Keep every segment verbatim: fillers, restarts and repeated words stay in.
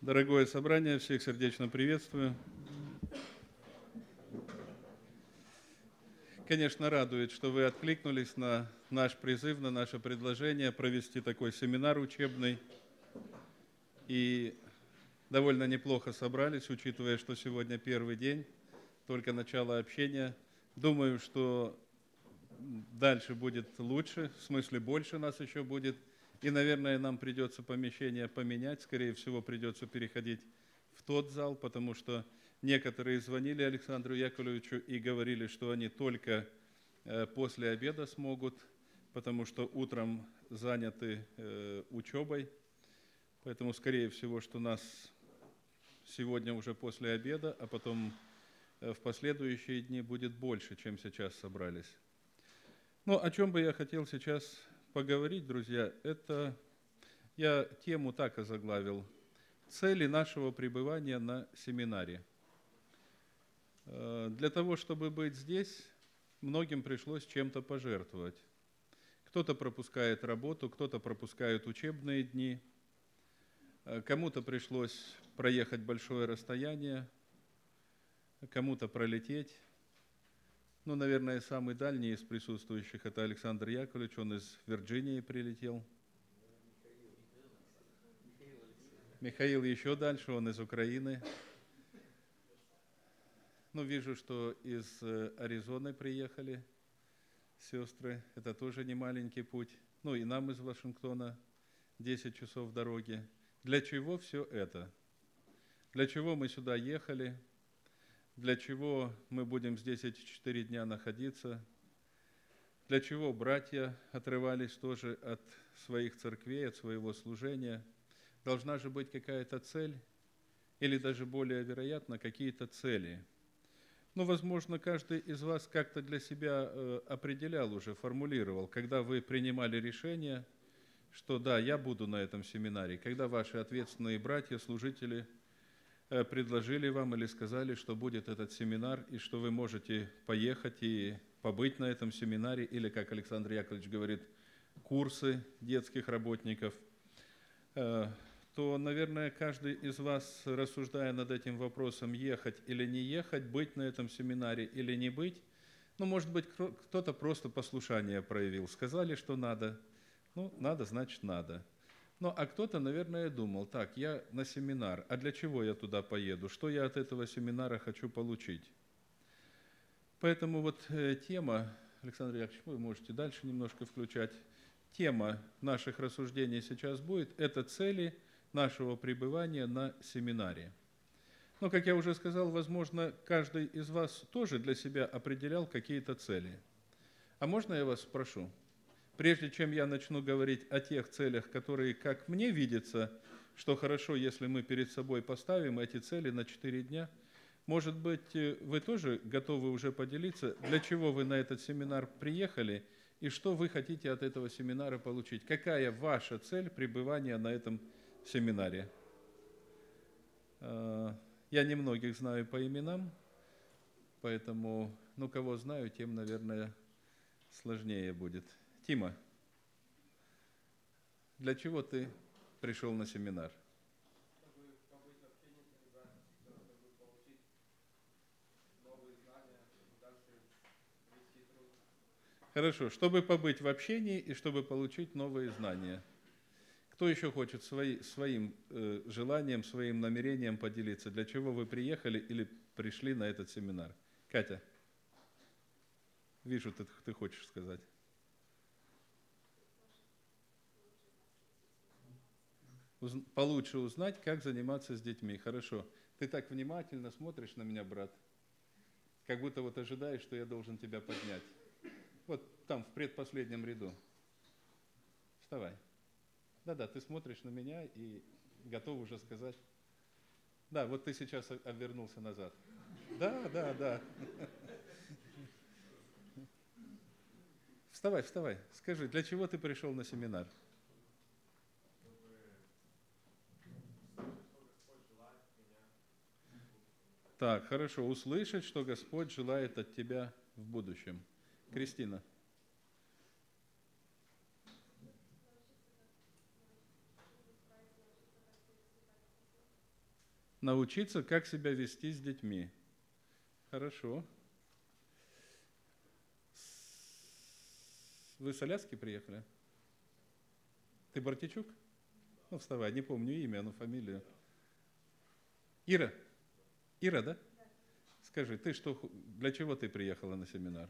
Дорогое собрание, всех сердечно приветствую. Конечно, радует, что вы откликнулись на наш призыв, на наше предложение провести такой семинар учебный. И довольно неплохо собрались, учитывая, что сегодня первый день, только начало общения. Думаю, что дальше будет лучше, в смысле больше нас еще будет. И, наверное, нам придется помещение поменять, скорее всего, придется переходить в тот зал, потому что некоторые звонили Александру Яковлевичу и говорили, что они только после обеда смогут, потому что утром заняты учебой. Поэтому, скорее всего, что нас сегодня уже после обеда, а потом в последующие дни будет больше, чем сейчас собрались. Но о чем бы я хотел сейчас поговорить, друзья, это я тему так озаглавил: цели нашего пребывания на семинаре. Для того, чтобы быть здесь, многим пришлось чем-то пожертвовать. Кто-то пропускает работу, кто-то пропускает учебные дни, кому-то пришлось проехать большое расстояние, кому-то пролететь. Ну, наверное, самый дальний из присутствующих – это Александр Яковлевич, он из Вирджинии прилетел. Михаил еще дальше, он из Украины. Ну, вижу, что из Аризоны приехали сестры, это тоже не маленький путь. Ну, и нам из Вашингтона десять часов дороги. Для чего все это? Для чего мы сюда ехали? Для чего мы будем здесь эти четыре дня находиться? Для чего братья отрывались тоже от своих церквей, от своего служения? Должна же быть какая-то цель, или даже более вероятно, какие-то цели. Ну, возможно, каждый из вас как-то для себя определял уже, формулировал, когда вы принимали решение, что да, я буду на этом семинаре, когда ваши ответственные братья, служители предложили вам или сказали, что будет этот семинар, и что вы можете поехать и побыть на этом семинаре, или, как Александр Яковлевич говорит, курсы детских работников, то, наверное, каждый из вас, рассуждая над этим вопросом, ехать или не ехать, быть на этом семинаре или не быть, ну, может быть, кто-то просто послушание проявил, сказали, что надо, ну, надо, значит, надо. Ну, а кто-то, наверное, думал, так, я на семинар, а для чего я туда поеду? Что я от этого семинара хочу получить? Поэтому вот э, тема, Александр Яковлевич, вы можете дальше немножко включать, тема наших рассуждений сейчас будет, это цели нашего пребывания на семинаре. Но, как я уже сказал, возможно, каждый из вас тоже для себя определял какие-то цели. А можно я вас спрошу? Прежде чем я начну говорить о тех целях, которые, как мне видится, что хорошо, если мы перед собой поставим эти цели на четыре дня, может быть, вы тоже готовы уже поделиться, для чего вы на этот семинар приехали и что вы хотите от этого семинара получить? Какая ваша цель пребывания на этом семинаре? Я немногих знаю по именам, поэтому, ну, кого знаю, тем, наверное, сложнее будет. Тима, для чего ты пришел на семинар? Чтобы побыть в общении с ребятами, чтобы получить новые знания, чтобы дальше вести труд. Хорошо, чтобы побыть в общении и чтобы получить новые знания. Кто еще хочет свои, своим э, желанием, своим намерением поделиться? Для чего вы приехали или пришли на этот семинар? Катя, вижу, ты, ты хочешь сказать. Получше узнать, как заниматься с детьми. Хорошо. Ты так внимательно смотришь на меня, брат, как будто вот ожидаешь, что я должен тебя поднять. Вот там, в предпоследнем ряду. Вставай. Да-да, ты смотришь на меня и готов уже сказать. Да, вот ты сейчас обернулся назад. Да, да, да. Вставай, вставай. Скажи, для чего ты пришел на семинар? Так, хорошо. Услышать, что Господь желает от тебя в будущем. Кристина. Научиться, как себя вести с детьми. Хорошо. Вы с Аляски приехали? Ты Бартичук? Ну, вставай, не помню имя, но фамилию. Ира? Ира, да? Скажи, ты что, для чего ты приехала на семинар?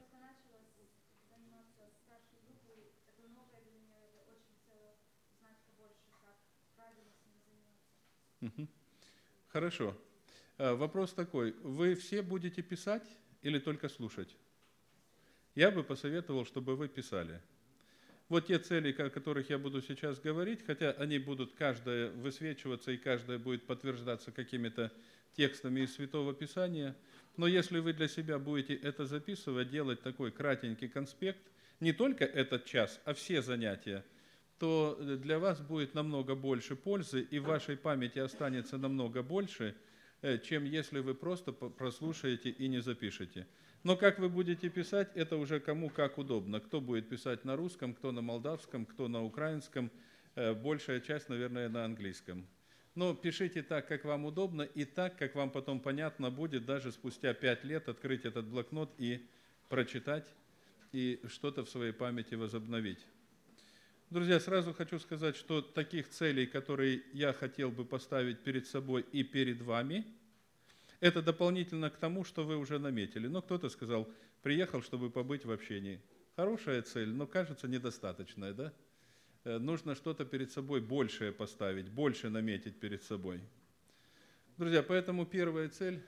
Угу. Хорошо. Вопрос такой. Вы все будете писать или только слушать? Я бы посоветовал, чтобы вы писали. Вот те цели, о которых я буду сейчас говорить, хотя они будут каждая высвечиваться и каждая будет подтверждаться какими-то текстами из Святого Писания, но если вы для себя будете это записывать, делать такой кратенький конспект, не только этот час, а все занятия, то для вас будет намного больше пользы, и в вашей памяти останется намного больше, чем если вы просто прослушаете и не запишете. Но как вы будете писать, это уже кому как удобно. Кто будет писать на русском, кто на молдавском, кто на украинском, большая часть, наверное, на английском. Но пишите так, как вам удобно, и так, как вам потом понятно будет, даже спустя пять лет открыть этот блокнот и прочитать, и что-то в своей памяти возобновить. Друзья, сразу хочу сказать, что таких целей, которые я хотел бы поставить перед собой и перед вами, это дополнительно к тому, что вы уже наметили. Но кто-то сказал, приехал, чтобы побыть в общении. Хорошая цель, но кажется недостаточная, да? Нужно что-то перед собой большее поставить, больше наметить перед собой. Друзья, поэтому первая цель,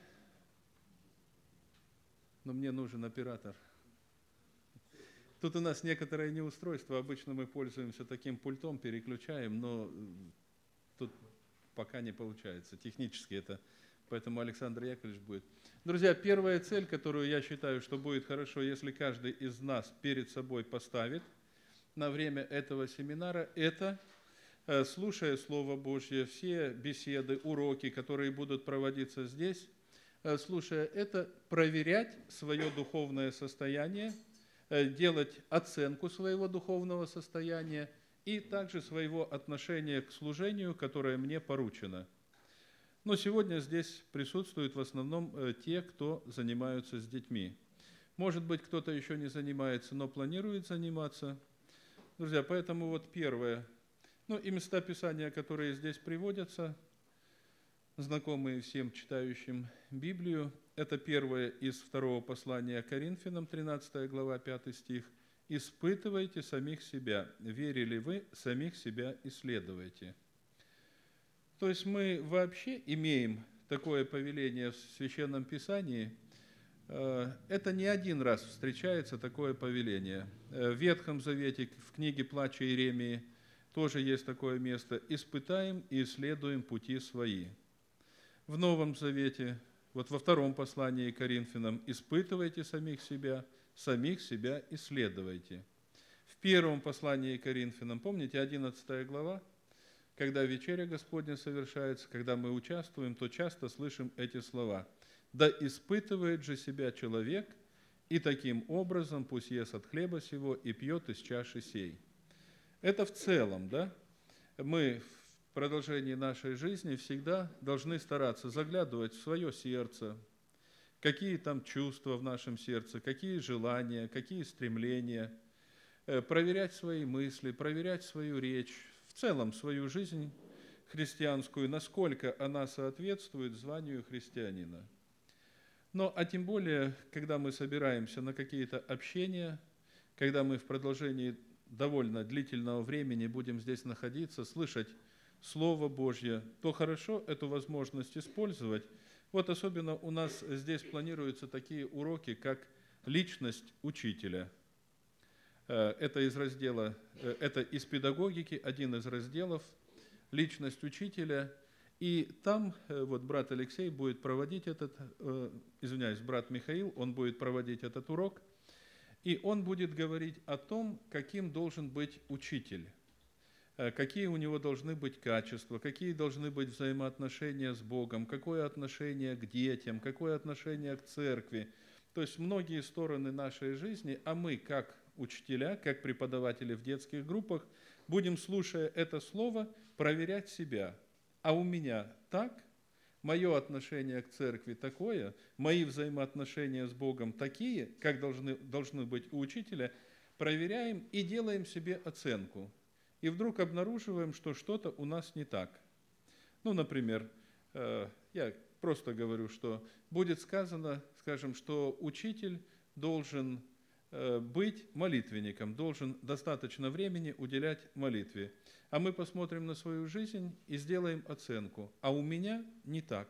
но мне нужен оператор. Тут у нас некоторое неустройство, обычно мы пользуемся таким пультом, переключаем, но тут пока не получается, технически это, поэтому Александр Яковлевич будет. Друзья, первая цель, которую я считаю, что будет хорошо, если каждый из нас перед собой поставит на время этого семинара, это, слушая Слово Божье, все беседы, уроки, которые будут проводиться здесь, слушая это, проверять свое духовное состояние, делать оценку своего духовного состояния и также своего отношения к служению, которое мне поручено. Но сегодня здесь присутствуют в основном те, кто занимаются с детьми. Может быть, кто-то еще не занимается, но планирует заниматься. Друзья, поэтому вот первое. Ну и места Писания, которые здесь приводятся, знакомые всем читающим Библию, это первое из второго послания Коринфянам, тринадцатая глава, пятый стих. «Испытывайте самих себя, верили вы, самих себя исследуйте». То есть мы вообще имеем такое повеление в Священном Писании. Это не один раз встречается такое повеление. В Ветхом Завете, в книге «Плача Иеремии» тоже есть такое место. «Испытаем и исследуем пути свои». В Новом Завете, вот во втором послании к Коринфянам, «Испытывайте самих себя, самих себя исследуйте». В первом послании к Коринфянам, помните, одиннадцатая глава, когда вечеря Господня совершается, когда мы участвуем, то часто слышим эти слова. «Да испытывает же себя человек, и таким образом пусть ест от хлеба сего и пьет из чаши сей». Это в целом, да? Мы в продолжении нашей жизни всегда должны стараться заглядывать в свое сердце, какие там чувства в нашем сердце, какие желания, какие стремления, проверять свои мысли, проверять свою речь, в целом свою жизнь христианскую, насколько она соответствует званию христианина. Но, а тем более, когда мы собираемся на какие-то общения, когда мы в продолжении довольно длительного времени будем здесь находиться, слышать Слово Божье, то хорошо эту возможность использовать. Вот особенно у нас здесь планируются такие уроки, как личность учителя. Это из раздела, это из педагогики, один из разделов, личность учителя. И там вот брат Алексей будет проводить этот, извиняюсь, брат Михаил, он будет проводить этот урок, и он будет говорить о том, каким должен быть учитель, какие у него должны быть качества, какие должны быть взаимоотношения с Богом, какое отношение к детям, какое отношение к церкви. То есть многие стороны нашей жизни, а мы, как учителя, как преподаватели в детских группах, будем, слушая это слово, проверять себя. А у меня так? мое отношение к церкви такое, мои взаимоотношения с Богом такие, как должны, должны быть у учителя, проверяем и делаем себе оценку. И вдруг обнаруживаем, что что-то у нас не так. Ну, например, я просто говорю, что будет сказано, скажем, что учитель должен быть молитвенником, должен достаточно времени уделять молитве. А мы посмотрим на свою жизнь и сделаем оценку. А у меня не так.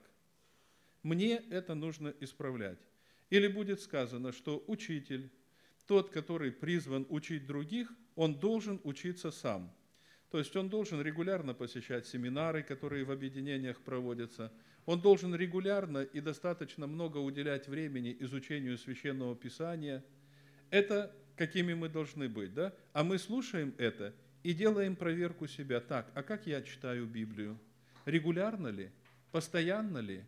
Мне это нужно исправлять. Или будет сказано, что учитель, тот, который призван учить других, он должен учиться сам. То есть он должен регулярно посещать семинары, которые в объединениях проводятся. Он должен регулярно и достаточно много уделять времени изучению Священного Писания. Это какими мы должны быть, да? А мы слушаем это и делаем проверку себя. Так, а как я читаю Библию? Регулярно ли? Постоянно ли?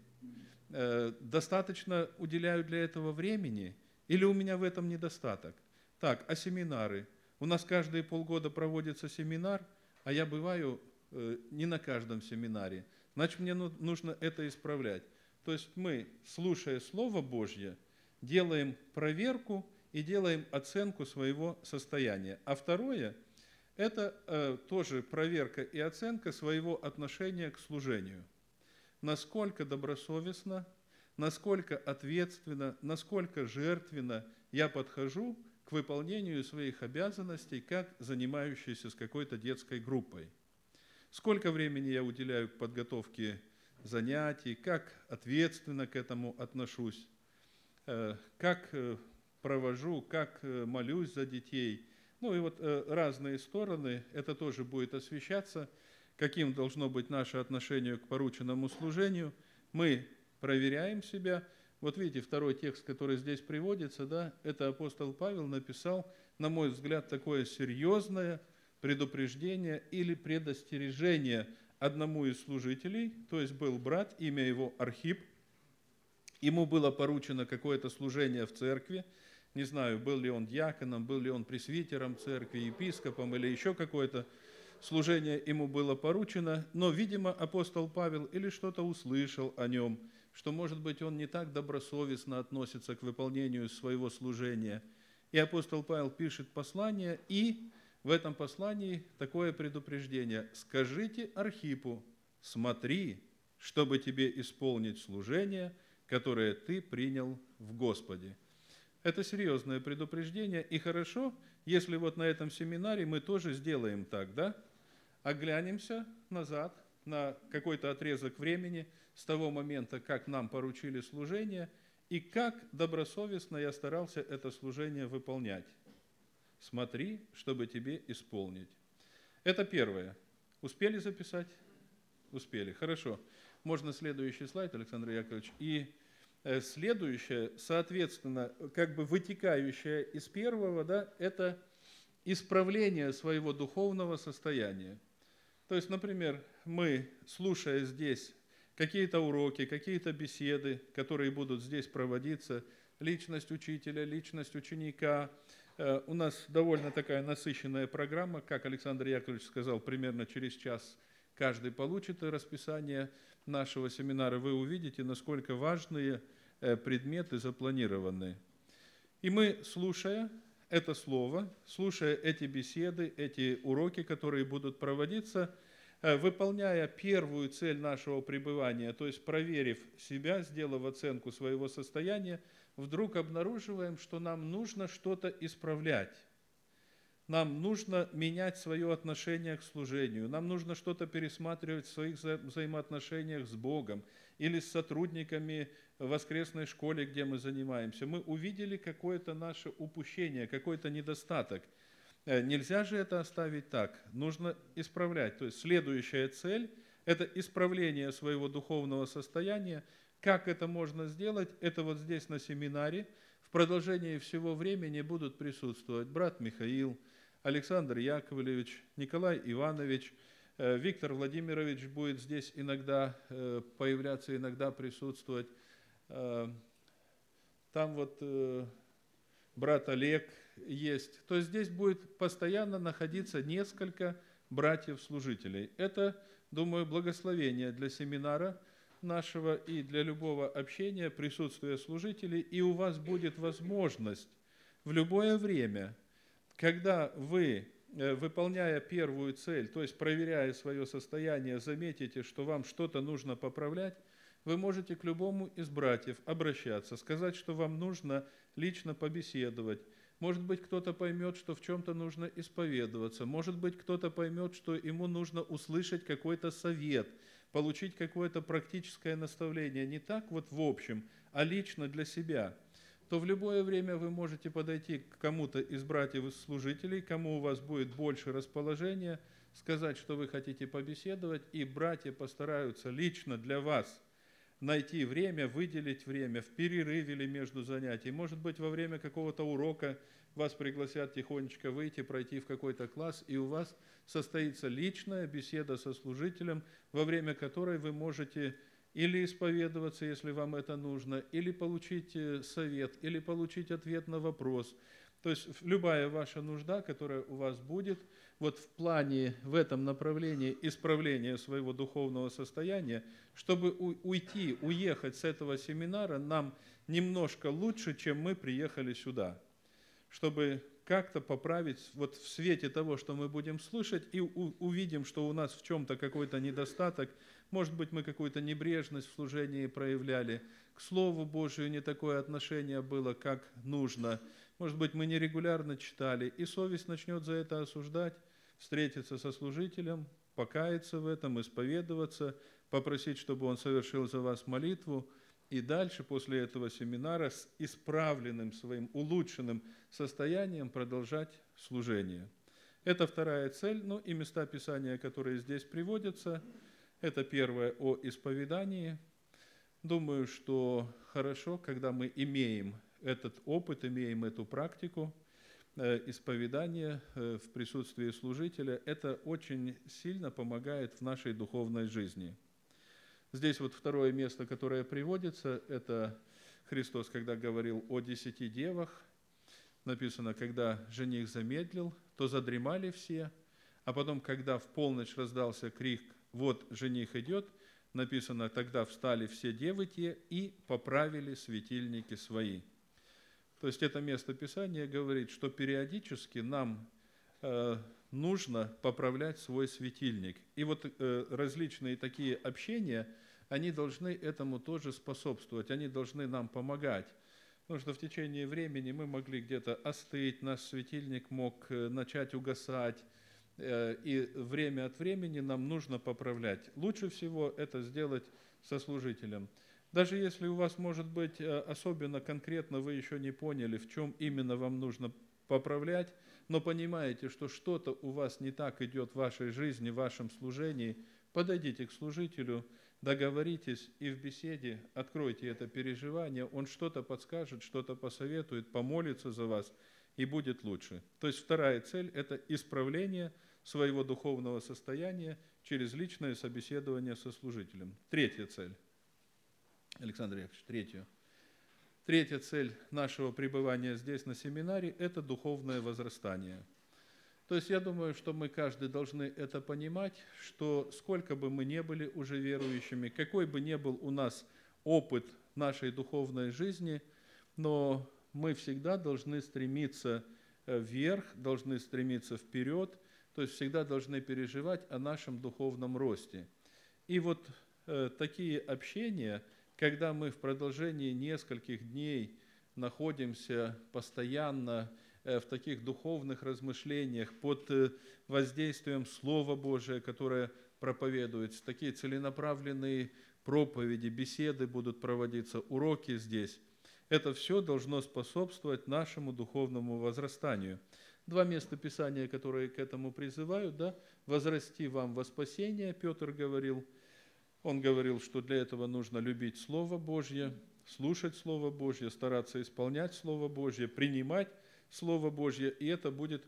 Э, достаточно уделяю для этого времени? Или у меня в этом недостаток? Так, а семинары? У нас каждые полгода проводится семинар, а я бываю э, не на каждом семинаре. Значит, мне нужно это исправлять. То есть мы, слушая Слово Божье, делаем проверку и делаем оценку своего состояния. А второе – это э, тоже проверка и оценка своего отношения к служению. Насколько добросовестно, насколько ответственно, насколько жертвенно я подхожу к выполнению своих обязанностей, как занимающийся с какой-то детской группой. Сколько времени я уделяю к подготовке занятий, как ответственно к этому отношусь, э, как э, провожу, как э, молюсь за детей. Ну и вот э, разные стороны, это тоже будет освещаться, каким должно быть наше отношение к порученному служению. Мы проверяем себя. Вот видите, второй текст, который здесь приводится, да, это апостол Павел написал, на мой взгляд, такое серьезное предупреждение или предостережение одному из служителей, то есть был брат, имя его Архип, ему было поручено какое-то служение в церкви, не знаю, был ли он диаконом, был ли он пресвитером церкви, епископом или еще какое-то служение ему было поручено, но, видимо, апостол Павел или что-то услышал о нем, что, может быть, он не так добросовестно относится к выполнению своего служения. И апостол Павел пишет послание, и в этом послании такое предупреждение: «Скажите Архипу, смотри, чтобы тебе исполнить служение, которое ты принял в Господе». Это серьезное предупреждение, и хорошо, если вот на этом семинаре мы тоже сделаем так, да? Оглянемся назад на какой-то отрезок времени с того момента, как нам поручили служение, и как добросовестно я старался это служение выполнять. Смотри, чтобы тебе исполнить. Это первое. Успели записать? Успели. Хорошо. Можно следующий слайд, Александр Яковлевич. И следующее, соответственно, как бы вытекающее из первого, да, это исправление своего духовного состояния. То есть, например, мы, слушая здесь какие-то уроки, какие-то беседы, которые будут здесь проводиться, личность учителя, личность ученика, у нас довольно такая насыщенная программа, как Александр Яковлевич сказал, примерно через час каждый получит расписание нашего семинара. Вы увидите, насколько важные предметы запланированы. И мы, слушая это слово, слушая эти беседы, эти уроки, которые будут проводиться, выполняя первую цель нашего пребывания, то есть проверив себя, сделав оценку своего состояния, вдруг обнаруживаем, что нам нужно что-то исправлять. Нам нужно менять свое отношение к служению, нам нужно что-то пересматривать в своих вза- взаимоотношениях с Богом или с сотрудниками в воскресной школе, где мы занимаемся. Мы увидели какое-то наше упущение, какой-то недостаток. Э, Нельзя же это оставить так, нужно исправлять. То есть следующая цель – это исправление своего духовного состояния. Как это можно сделать? Это вот здесь на семинаре. В продолжении всего времени будут присутствовать брат Михаил, Александр Яковлевич, Николай Иванович, Виктор Владимирович будет здесь иногда появляться, иногда присутствовать. Там вот брат Олег есть. То есть здесь будет постоянно находиться несколько братьев-служителей. Это, думаю, благословение для семинара, нашего и для любого общения, присутствия служителей, и у вас будет возможность в любое время, когда вы, выполняя первую цель, то есть проверяя свое состояние, заметите, что вам что-то нужно поправлять, вы можете к любому из братьев обращаться, сказать, что вам нужно лично побеседовать. Может быть, кто-то поймет, что в чем-то нужно исповедоваться. Может быть, кто-то поймет, что ему нужно услышать какой-то совет, получить какое-то практическое наставление. Не так вот в общем, а лично для себя. То в любое время вы можете подойти к кому-то из братьев и служителей, кому у вас будет больше расположения, сказать, что вы хотите побеседовать, и братья постараются лично для вас найти время, выделить время в перерыве или между занятий. Может быть, во время какого-то урока вас пригласят тихонечко выйти, пройти в какой-то класс, и у вас состоится личная беседа со служителем, во время которой вы можете или исповедоваться, если вам это нужно, или получить совет, или получить ответ на вопрос. То есть любая ваша нужда, которая у вас будет, вот в плане, в этом направлении исправления своего духовного состояния, чтобы уйти, уехать с этого семинара нам немножко лучше, чем мы приехали сюда. Чтобы как-то поправить, вот в свете того, что мы будем слышать, и увидим, что у нас в чем-то какой-то недостаток, может быть, мы какую-то небрежность в служении проявляли, к Слову Божию не такое отношение было, как нужно, может быть, мы нерегулярно читали, и совесть начнет за это осуждать, встретиться со служителем, покаяться в этом, исповедоваться, попросить, чтобы он совершил за вас молитву, и дальше, после этого семинара, с исправленным своим, улучшенным состоянием продолжать служение. Это вторая цель, ну и места Писания, которые здесь приводятся. Это первое о исповедании. Думаю, что хорошо, когда мы имеем этот опыт, имеем эту практику исповедания в присутствии служителя. Это очень сильно помогает в нашей духовной жизни. Здесь вот второе место, которое приводится, это Христос, когда говорил о десяти девах. Написано, когда жених замедлил, то задремали все, а потом, когда в полночь раздался крик «Вот жених идет», написано, тогда встали все девы те и поправили светильники свои. То есть это место Писания говорит, что периодически нам э, нужно поправлять свой светильник. И вот э, различные такие общения, они должны этому тоже способствовать, они должны нам помогать. Потому что в течение времени мы могли где-то остыть, наш светильник мог начать угасать, и время от времени нам нужно поправлять. Лучше всего это сделать со служителем. Даже если у вас, может быть, особенно конкретно вы еще не поняли, в чем именно вам нужно поправлять, но понимаете, что что-то у вас не так идет в вашей жизни, в вашем служении, подойдите к служителю, договоритесь и в беседе откройте это переживание, он что-то подскажет, что-то посоветует, помолится за вас, и будет лучше. То есть вторая цель – это исправление своего духовного состояния через личное собеседование со служителем. Третья цель. Александр Яковлевич, третью. Третья цель нашего пребывания здесь на семинаре – это духовное возрастание. То есть я думаю, что мы каждый должны это понимать, что сколько бы мы ни были уже верующими, какой бы ни был у нас опыт нашей духовной жизни, но мы всегда должны стремиться вверх, должны стремиться вперед, то есть всегда должны переживать о нашем духовном росте. И вот э, такие общения, когда мы в продолжении нескольких дней находимся постоянно в таких духовных размышлениях под воздействием Слова Божия, которое проповедуется, такие целенаправленные проповеди, беседы будут проводиться, уроки здесь. Это все должно способствовать нашему духовному возрастанию. Два места Писания, которые к этому призывают, да, «возрасти вам во спасение», Петр говорил. Он говорил, что для этого нужно любить Слово Божье, слушать Слово Божье, стараться исполнять Слово Божье, принимать Слово Божье, и это будет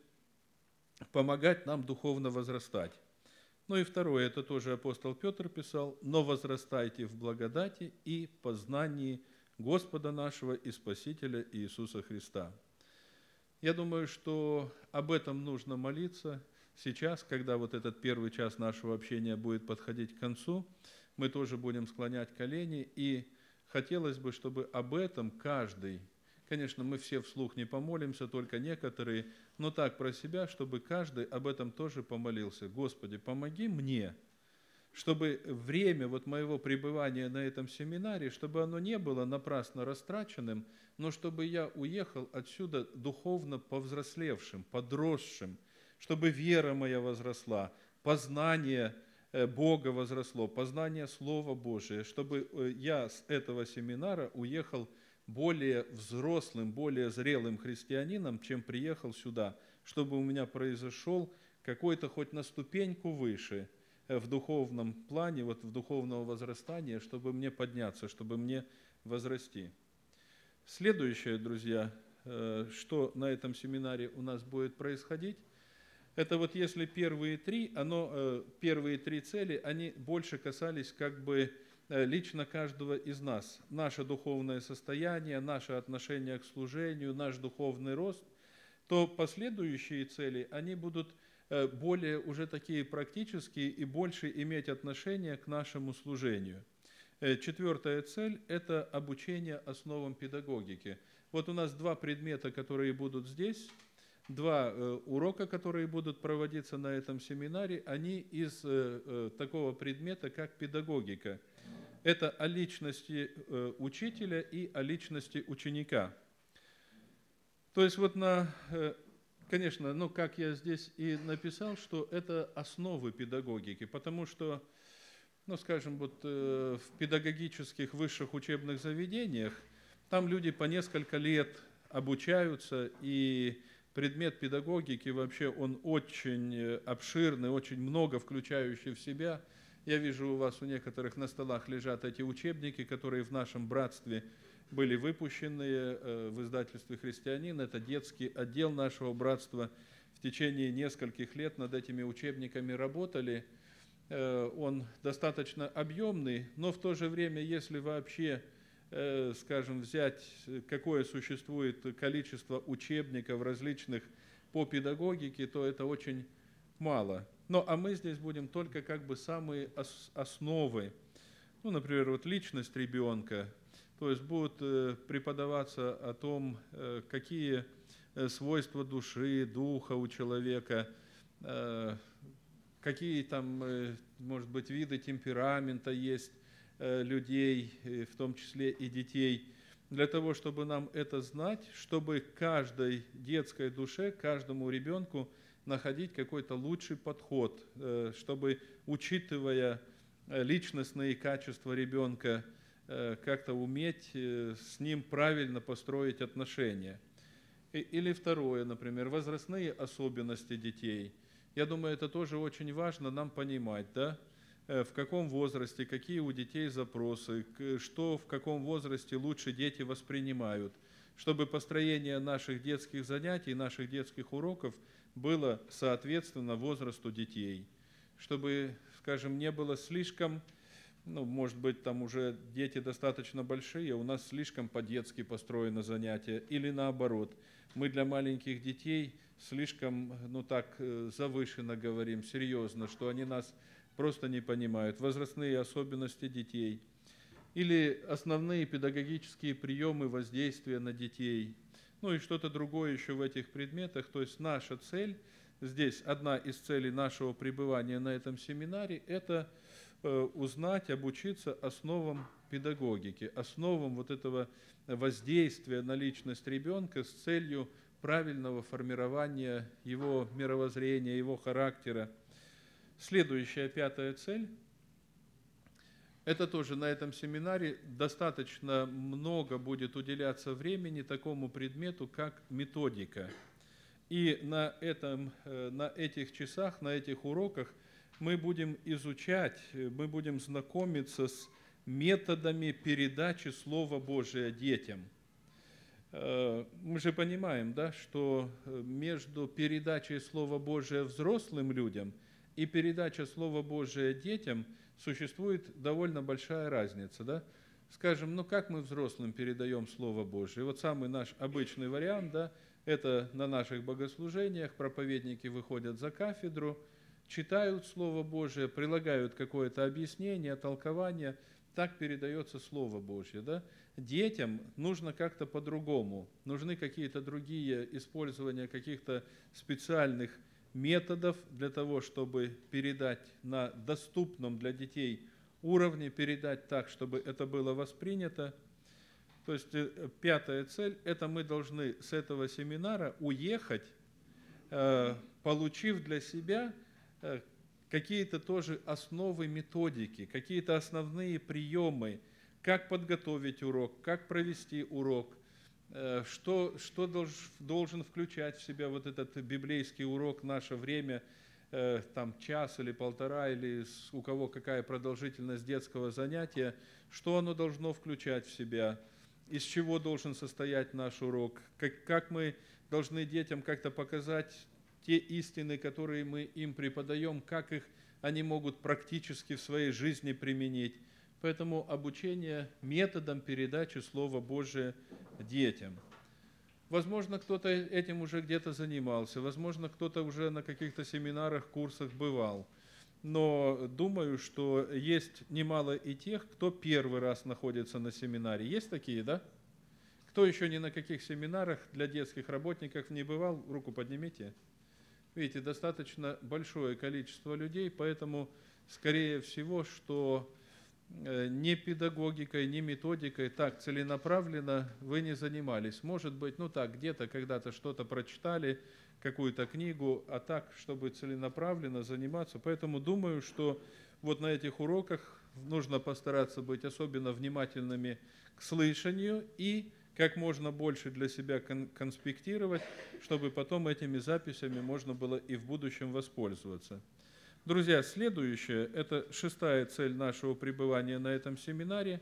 помогать нам духовно возрастать. Ну и второе, это тоже апостол Петр писал, «Но возрастайте в благодати и познании Господа нашего и Спасителя Иисуса Христа». Я думаю, что об этом нужно молиться сейчас, когда вот этот первый час нашего общения будет подходить к концу. мы тоже будем склонять колени, и хотелось бы, чтобы об этом каждый, конечно, мы все вслух не помолимся, только некоторые, но так про себя, чтобы каждый об этом тоже помолился. Господи, помоги мне, чтобы время вот моего пребывания на этом семинаре, чтобы оно не было напрасно растраченным, но чтобы я уехал отсюда духовно повзрослевшим, подросшим, чтобы вера моя возросла, познание Бога возросло, познание Слова Божия, чтобы я с этого семинара уехал более взрослым, более зрелым христианином, чем приехал сюда, чтобы у меня произошел какой-то хоть на ступеньку выше в духовном плане, вот в духовного возрастания, чтобы мне подняться, чтобы мне возрасти. Следующее, друзья, что на этом семинаре у нас будет происходить, это вот если первые три, оно, первые три цели, они больше касались как бы лично каждого из нас. Наше духовное состояние, наше отношение к служению, наш духовный рост, то последующие цели, они будут более уже такие практические и больше иметь отношение к нашему служению. Четвертая цель – это обучение основам педагогики. Вот у нас два предмета, которые будут здесь, два урока, которые будут проводиться на этом семинаре, они из такого предмета, как педагогика. Это о личности учителя и о личности ученика. То есть вот на, конечно, ну как я здесь и написал, что это основы педагогики, потому что, ну скажем, вот в педагогических высших учебных заведениях там люди по несколько лет обучаются, и предмет педагогики вообще он очень обширный, очень много включающий в себя. Я вижу, у вас у некоторых на столах лежат эти учебники, которые в нашем братстве были выпущены в издательстве «Христианин». Это детский отдел нашего братства. В течение нескольких лет над этими учебниками работали. Он достаточно объемный, но в то же время, если вообще, скажем, взять, какое существует количество учебников различных по педагогике, то это очень мало. Ну, а мы здесь будем только как бы самые основы, ну, например, вот личность ребенка, то есть будут преподаваться о том, какие свойства души, духа у человека, какие там, может быть, виды темперамента есть людей, в том числе и детей, для того, чтобы нам это знать, чтобы каждой детской душе, каждому ребенку находить какой-то лучший подход, чтобы, учитывая личностные качества ребенка, как-то уметь с ним правильно построить отношения. Или второе, например, возрастные особенности детей. Я думаю, это тоже очень важно нам понимать, да? В каком возрасте, какие у детей запросы, что в каком возрасте лучше дети воспринимают, чтобы построение наших детских занятий, наших детских уроков было соответственно возрасту детей, чтобы, скажем, не было слишком, ну, может быть, там уже дети достаточно большие, у нас слишком по-детски построено занятие, или наоборот, мы для маленьких детей слишком, ну так, завышенно говорим, серьезно, что они нас просто не понимают, возрастные особенности детей, или основные педагогические приемы воздействия на детей, ну и что-то другое еще в этих предметах. То есть наша цель, здесь одна из целей нашего пребывания на этом семинаре, это узнать, обучиться основам педагогики, основам вот этого воздействия на личность ребенка с целью правильного формирования его мировоззрения, его характера. Следующая, пятая цель, это тоже на этом семинаре достаточно много будет уделяться времени такому предмету, как методика. И на, этом, на этих часах, на этих уроках мы будем изучать, мы будем знакомиться с методами передачи Слова Божия детям. Мы же понимаем, да, что между передачей Слова Божия взрослым людям и передачей Слова Божия детям существует довольно большая разница. Да? Скажем, ну как мы взрослым передаем Слово Божие? Вот самый наш обычный вариант, да, это на наших богослужениях проповедники выходят за кафедру, читают Слово Божие, прилагают какое-то объяснение, толкование, так передается Слово Божье. Да? Детям нужно как-то по-другому, нужны какие-то другие использования каких-то специальных методов для того, чтобы передать на доступном для детей уровне, передать так, чтобы это было воспринято. То есть пятая цель – это мы должны с этого семинара уехать, получив для себя какие-то тоже основы методики, какие-то основные приемы, как подготовить урок, как провести урок, что, что долж, должен включать в себя вот этот библейский урок в наше время, там час или полтора, или у кого какая продолжительность детского занятия, что оно должно включать в себя, из чего должен состоять наш урок, как, как мы должны детям как-то показать те истины, которые мы им преподаем, как их они могут практически в своей жизни применить. Поэтому обучение методом передачи Слова Божия детям. Возможно, кто-то этим уже где-то занимался, возможно, кто-то уже на каких-то семинарах, курсах бывал. Но думаю, что есть немало и тех, кто первый раз находится на семинаре. Есть такие, да? Кто еще ни на каких семинарах для детских работников не бывал, руку поднимите. Видите, достаточно большое количество людей, поэтому, скорее всего, что ни педагогикой, ни методикой так целенаправленно вы не занимались. Может быть, ну так, где-то когда-то что-то прочитали, какую-то книгу, а так, чтобы целенаправленно заниматься. Поэтому думаю, что вот на этих уроках нужно постараться быть особенно внимательными к слышанию и как можно больше для себя конспектировать, чтобы потом этими записями можно было и в будущем воспользоваться. Друзья, следующее, это шестая цель нашего пребывания на этом семинаре.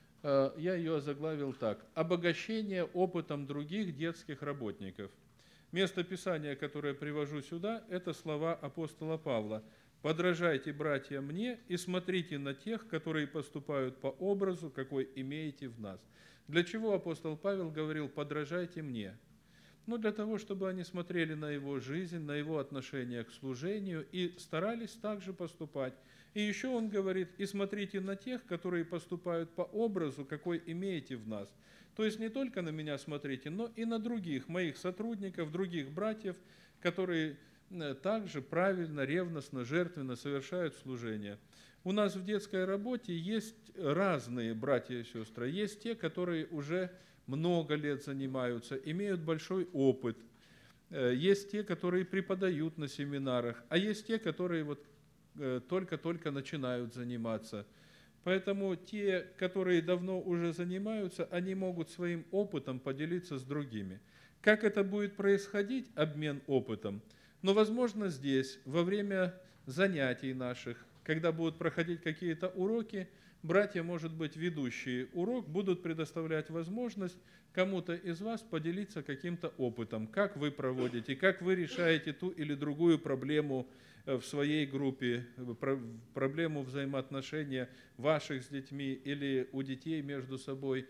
Я ее озаглавил так. Обогащение опытом других детских работников. Место Писания, которое привожу сюда, это слова апостола Павла. «Подражайте, братья, мне и смотрите на тех, которые поступают по образу, какой имеете в нас». Для чего апостол Павел говорил «подражайте мне»? Ну, для того, чтобы они смотрели на его жизнь, на его отношение к служению и старались также поступать. И еще он говорит, и смотрите на тех, которые поступают по образу, какой имеете в нас. То есть не только на меня смотрите, но и на других, моих сотрудников, других братьев, которые также правильно, ревностно, жертвенно совершают служение. У нас в детской работе есть разные братья и сестры. Есть те, которые уже много лет занимаются, имеют большой опыт. Есть те, которые преподают на семинарах, а есть те, которые вот только-только начинают заниматься. Поэтому те, которые давно уже занимаются, они могут своим опытом поделиться с другими. Как это будет происходить, обмен опытом? Но, возможно, здесь, во время занятий наших, когда будут проходить какие-то уроки, братья, может быть, ведущие урок, будут предоставлять возможность кому-то из вас поделиться каким-то опытом, как вы проводите, как вы решаете ту или другую проблему в своей группе, проблему взаимоотношения ваших с детьми или у детей между собой,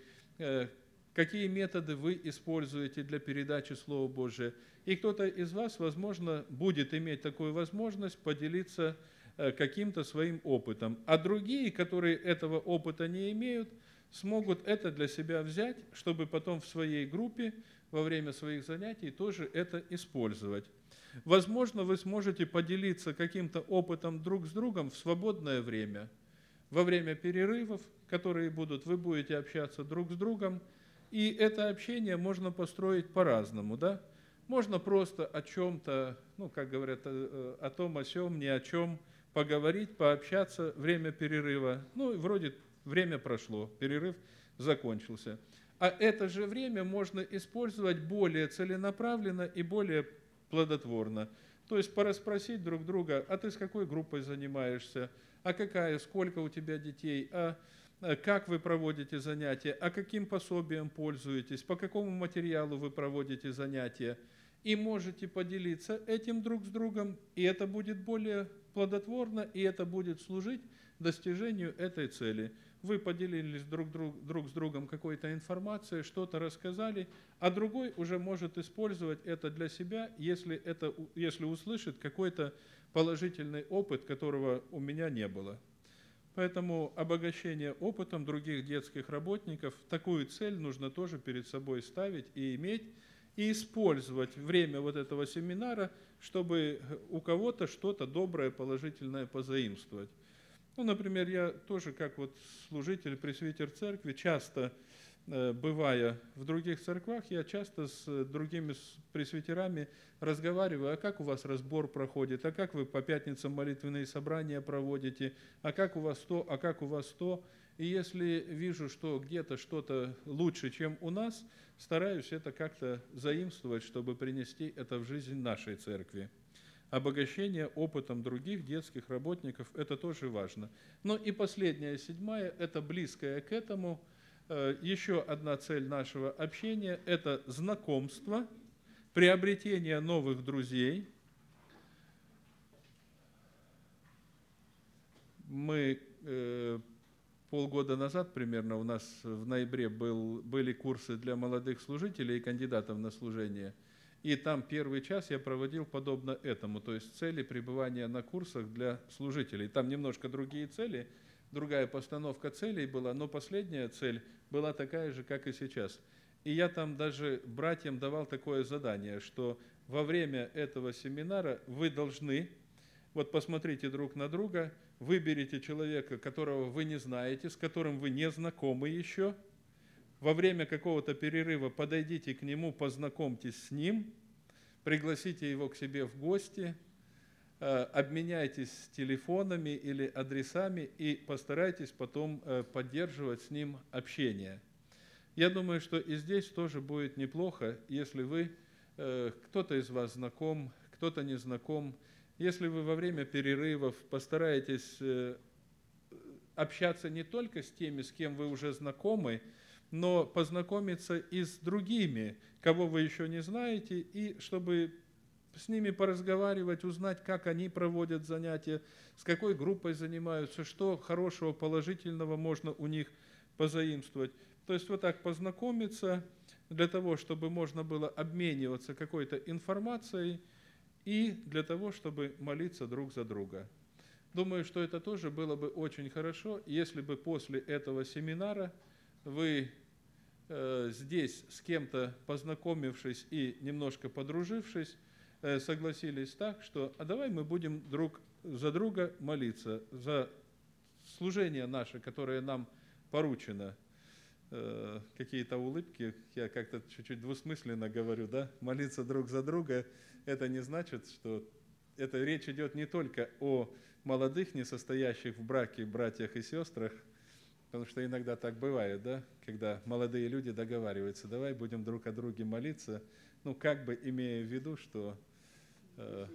какие методы вы используете для передачи Слова Божия. И кто-то из вас, возможно, будет иметь такую возможность поделиться каким-то своим опытом. А другие, которые этого опыта не имеют, смогут это для себя взять, чтобы потом в своей группе во время своих занятий тоже это использовать. Возможно, вы сможете поделиться каким-то опытом друг с другом в свободное время. Во время перерывов, которые будут, вы будете общаться друг с другом, и это общение можно построить по-разному, да? Можно просто о чем-то, ну, как говорят, о том, о сём, ни о чем, поговорить, пообщаться, время перерыва. Ну, вроде время прошло, перерыв закончился. А это же время можно использовать более целенаправленно и более плодотворно. То есть порасспросить друг друга, а ты с какой группой занимаешься, а какая, сколько у тебя детей, а как вы проводите занятия, а каким пособием пользуетесь, по какому материалу вы проводите занятия. И можете поделиться этим друг с другом, и это будет более плодотворно, и это будет служить достижению этой цели. Вы поделились друг, друг, друг с другом какой-то информацией, что-то рассказали, а другой уже может использовать это для себя, если, это, если услышит какой-то положительный опыт, которого у меня не было. Поэтому обогащение опытом других детских работников, такую цель нужно тоже перед собой ставить и иметь, и использовать время вот этого семинара, чтобы у кого-то что-то доброе, положительное позаимствовать. Ну, например, я тоже, как вот служитель, пресвитер церкви, часто, бывая в других церквах, я часто с другими пресвитерами разговариваю, а как у вас разбор проходит, а как вы по пятницам молитвенные собрания проводите, а как у вас то, а как у вас то. И если вижу, что где-то что-то лучше, чем у нас, стараюсь это как-то заимствовать, чтобы принести это в жизнь нашей церкви. Обогащение опытом других детских работников – это тоже важно. Ну и последняя, седьмая, это близкая к этому. Еще одна цель нашего общения – это знакомство, приобретение новых друзей. Мы э, полгода назад примерно у нас в ноябре был, были курсы для молодых служителей и кандидатов на служение. И там первый час я проводил подобно этому, то есть цели пребывания на курсах для служителей. Там немножко другие цели, другая постановка целей была, но последняя цель была такая же, как и сейчас. И я там даже братьям давал такое задание, что во время этого семинара вы должны, вот посмотрите друг на друга, выберите человека, которого вы не знаете, с которым вы не знакомы еще, во время какого-то перерыва подойдите к нему, познакомьтесь с ним, пригласите его к себе в гости, обменяйтесь телефонами или адресами и постарайтесь потом поддерживать с ним общение. Я думаю, что и здесь тоже будет неплохо, если вы, кто-то из вас знаком, кто-то не знаком, если вы во время перерывов постараетесь общаться не только с теми, с кем вы уже знакомы, но познакомиться и с другими, кого вы еще не знаете, и чтобы с ними поразговаривать, узнать, как они проводят занятия, с какой группой занимаются, что хорошего, положительного можно у них позаимствовать. То есть вот так познакомиться, для того, чтобы можно было обмениваться какой-то информацией и для того, чтобы молиться друг за друга. Думаю, что это тоже было бы очень хорошо, если бы после этого семинара вы э, здесь с кем-то познакомившись и немножко подружившись, э, согласились так, что а давай мы будем друг за друга молиться за служение наше, которое нам поручено. Э, какие-то улыбки, я как-то чуть-чуть двусмысленно говорю, да, молиться друг за друга, это не значит, что это речь идет не только о молодых, не состоящих в браке братьях и сестрах, потому что иногда так бывает, да, когда молодые люди договариваются, давай будем друг о друге молиться, ну, как бы имея в виду, что... Э,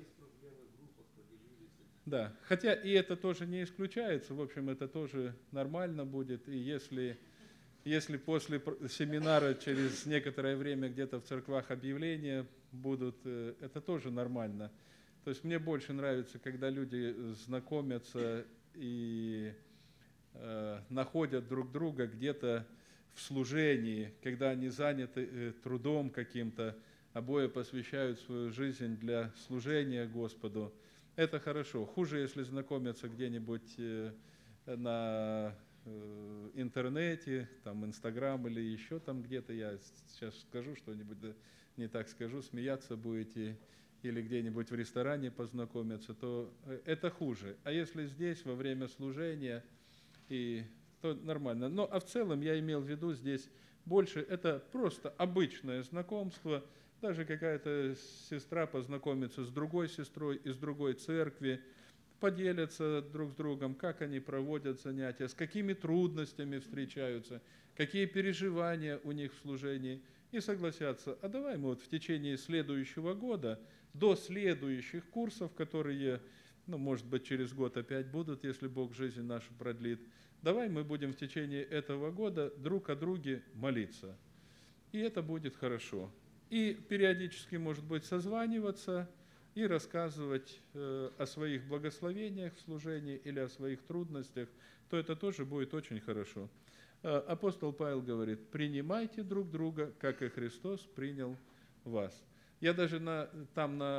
да, хотя и это тоже не исключается, в общем, это тоже нормально будет, и если, если после семинара через некоторое время где-то в церквах объявления будут, э, это тоже нормально. То есть мне больше нравится, когда люди знакомятся и э, находят друг друга где-то в служении, когда они заняты э, трудом каким-то, обои посвящают свою жизнь для служения Господу. Это хорошо. Хуже, если знакомятся где-нибудь э, на э, интернете, там Инстаграм или еще там где-то. Я сейчас скажу что-нибудь, да, не так скажу, смеяться будете, или где-нибудь в ресторане познакомиться, то это хуже. А если здесь во время служения, и, то нормально. Но а в целом я имел в виду здесь больше, это просто обычное знакомство, даже какая-то сестра познакомится с другой сестрой из другой церкви, поделятся друг с другом, как они проводят занятия, с какими трудностями встречаются, какие переживания у них в служении, и согласятся, а давай мы вот в течение следующего года, до следующих курсов, которые, ну, может быть, через год опять будут, если Бог жизнь нашу продлит, давай мы будем в течение этого года друг о друге молиться. И это будет хорошо. И периодически, может быть, созваниваться и рассказывать э, о своих благословениях в служении или о своих трудностях, то это тоже будет очень хорошо. Апостол Павел говорит, принимайте друг друга, как и Христос принял вас. Я даже на, там на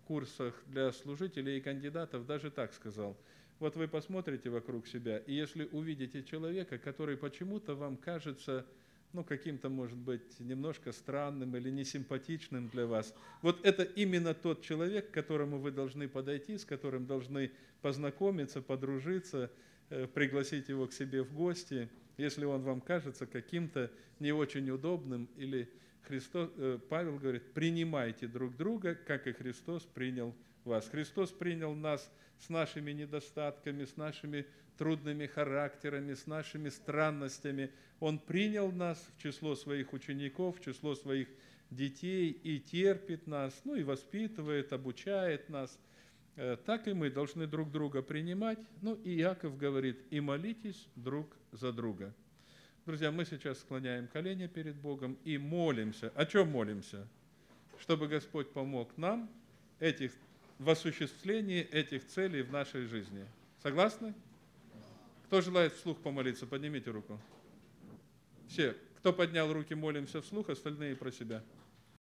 курсах для служителей и кандидатов даже так сказал. Вот вы посмотрите вокруг себя, и если увидите человека, который почему-то вам кажется, ну, каким-то, может быть, немножко странным или несимпатичным для вас, вот это именно тот человек, к которому вы должны подойти, с которым должны познакомиться, подружиться, пригласить его к себе в гости, если он вам кажется каким-то не очень удобным, или Христос, Павел говорит, принимайте друг друга, как и Христос принял вас. Христос принял нас с нашими недостатками, с нашими трудными характерами, с нашими странностями. Он принял нас в число своих учеников, в число своих детей и терпит нас, ну и воспитывает, обучает нас. Так и мы должны друг друга принимать. Ну и Иаков говорит, и молитесь друг за друга. Друзья, мы сейчас склоняем колени перед Богом и молимся. О чем молимся? Чтобы Господь помог нам этих, в осуществлении этих целей в нашей жизни. Согласны? Кто желает вслух помолиться, поднимите руку. Все. Кто поднял руки, молимся вслух, остальные про себя.